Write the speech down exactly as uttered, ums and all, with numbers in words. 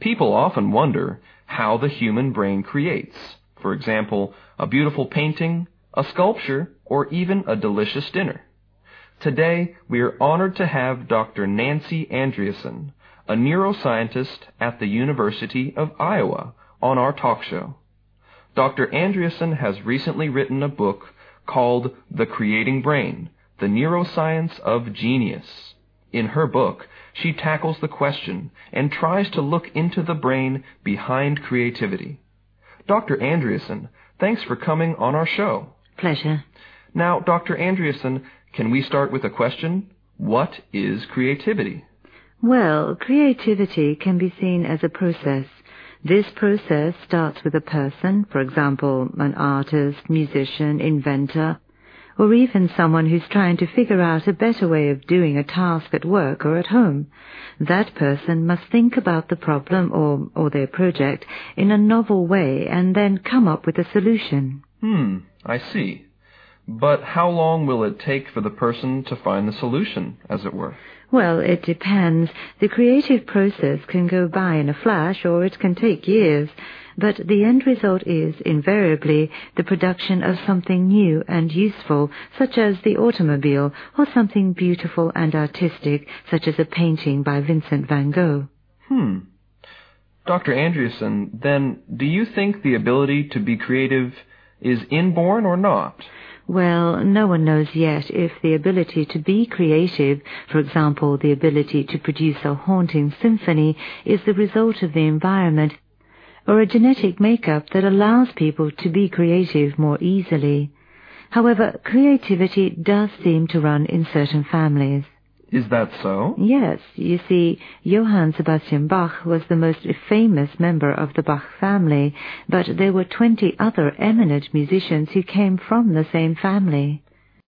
People often wonder how the human brain creates. For example, a beautiful painting, a sculpture, or even a delicious dinner. Today, we are honored to have Doctor Nancy Andreasen, a neuroscientist at the University of Iowa, on our talk show. Doctor Andreasen has recently written a book called The Creating Brain, The Neuroscience of Genius. In her book, she tackles the question and tries to look into the brain behind creativity. Doctor Andreasen, thanks for coming on our show. Pleasure. Now, Doctor Andreasen, can we start with a question? What is creativity? Well, creativity can be seen as a process. This process starts with a person, for example, an artist, musician, inventor, or even someone who's trying to figure out a better way of doing a task at work or at home. That person must think about the problem or, or their project in a novel way and then come up with a solution. Hmm, I see. But how long will it take for the person to find the solution, as it were? Well, it depends. The creative process can go by in a flash, or it can take years. But the end result is, invariably, the production of something new and useful, such as the automobile, or something beautiful and artistic, such as a painting by Vincent van Gogh. Hmm. Doctor Andreasen, then, do you think the ability to be creative is inborn or not? Well, no one knows yet if the ability to be creative, for example, the ability to produce a haunting symphony, is the result of the environment or a genetic makeup that allows people to be creative more easily. However, creativity does seem to run in certain families. Is that so? Yes. You see, Johann Sebastian Bach was the most famous member of the Bach family, but there were twenty other eminent musicians who came from the same family.